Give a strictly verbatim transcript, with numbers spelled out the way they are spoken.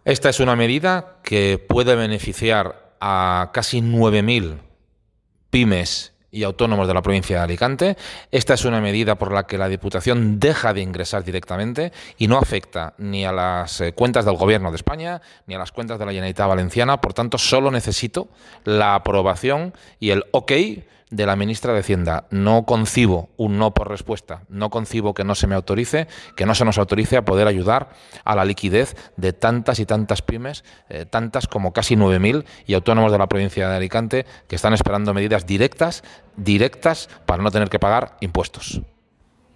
Esta es una medida que puede beneficiar a casi nueve mil pymes y autónomos de la provincia de Alicante. Esta es una medida por la que la Diputación deja de ingresar directamente y no afecta ni a las cuentas del Gobierno de España ni a las cuentas de la Generalitat Valenciana. Por tanto, solo necesito la aprobación y el ok de la ministra de Hacienda. No concibo un no por respuesta, no concibo que no se me autorice, que no se nos autorice a poder ayudar a la liquidez de tantas y tantas pymes, eh, tantas como casi nueve mil y autónomos de la provincia de Alicante que están esperando medidas directas, directas para no tener que pagar impuestos.